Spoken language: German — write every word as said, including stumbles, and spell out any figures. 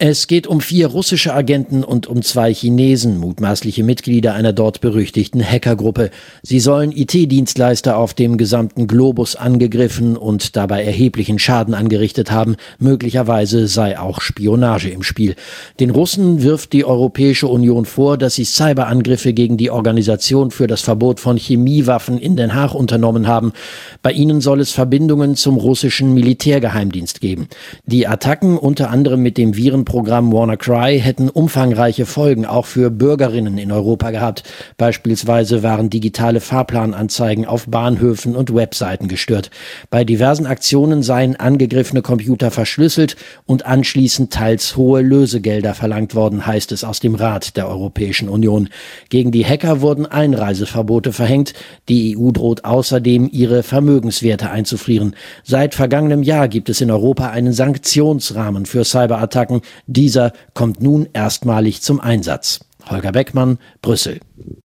Es geht um vier russische Agenten und um zwei Chinesen, mutmaßliche Mitglieder einer dort berüchtigten Hackergruppe. Sie sollen I T-Dienstleister auf dem gesamten Globus angegriffen und dabei erheblichen Schaden angerichtet haben. Möglicherweise sei auch Spionage im Spiel. Den Russen wirft die Europäische Union vor, dass sie Cyberangriffe gegen die Organisation für das Verbot von Chemiewaffen in Den Haag unternommen haben. Bei ihnen soll es Verbindungen zum russischen Militärgeheimdienst geben. Die Attacken, unter anderem mit dem Virenprogramm WannaCry, hätten umfangreiche Folgen auch für Bürgerinnen in Europa gehabt. Beispielsweise waren digitale Fahrplananzeigen auf Bahnhöfen und Webseiten gestört. Bei diversen Aktionen seien angegriffene Computer verschlüsselt und anschließend teils hohe Lösegelder verlangt worden, heißt es aus dem Rat der Europäischen Union. Gegen die Hacker wurden Einreiseverbote verhängt. Die E U droht außerdem, ihre Vermögenswerte einzufrieren. Seit vergangenem Jahr gibt es in Europa einen Sanktionsrahmen für Cyberattacken. Dieser kommt nun erstmalig zum Einsatz. Holger Beckmann, Brüssel.